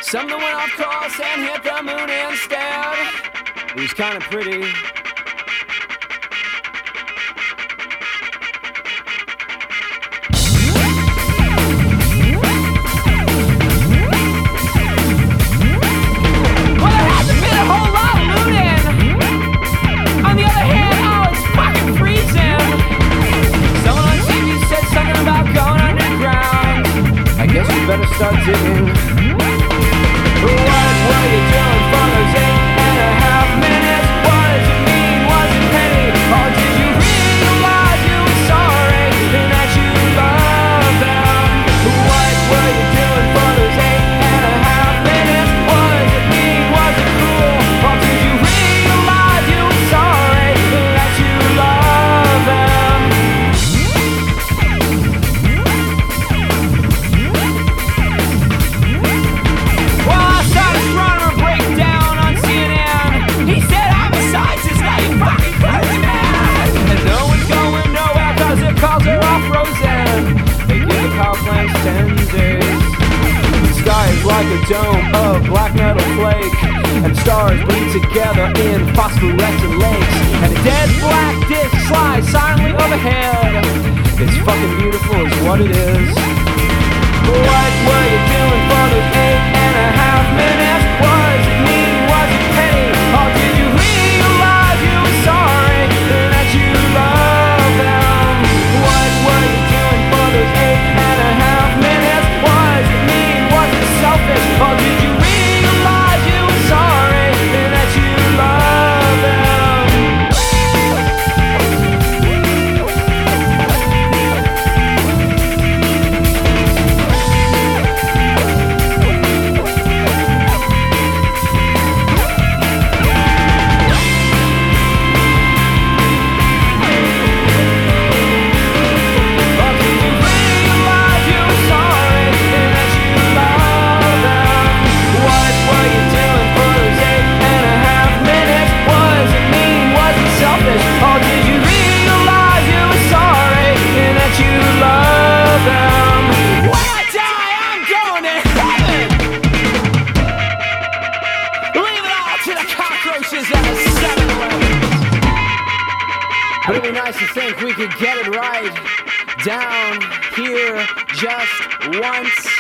Something went off course and hit the moon instead. It was kind of pretty. Well, there hasn't been a whole lot of looting. On the other hand, oh, it's fucking freezing. Someone on TV said something about going underground. I guess we better start digging. What were you doing for those 8.5 minutes? What does it mean? Was it petty? Or did you realize you were sorry and that you love them? What were you doing for those 8.5 minutes? What does it mean? Was it cruel? Or did you realize you were sorry and that you love them? Well, I saw an astronomer break down on CNN. He said homicides is not your fucking crazy man. And no one's going nowhere cause their cars are all frozen. They give the power plants 10 days. The sky is like a dome of black metal flake, and stars bleed together in phosphorescent lakes. And a dead black disc slides silently overhead. It's fucking beautiful is what it is. What were you doing for those 8.5 minutes? What does it mean? Was it petty? Or did you realize you were sorry and that you love them? What were you doing for those 8.5 minutes? What does it mean? Was it selfish? Or did you realize you were sorry and that you love them? But it'd be nice to think we could get it right down here just once.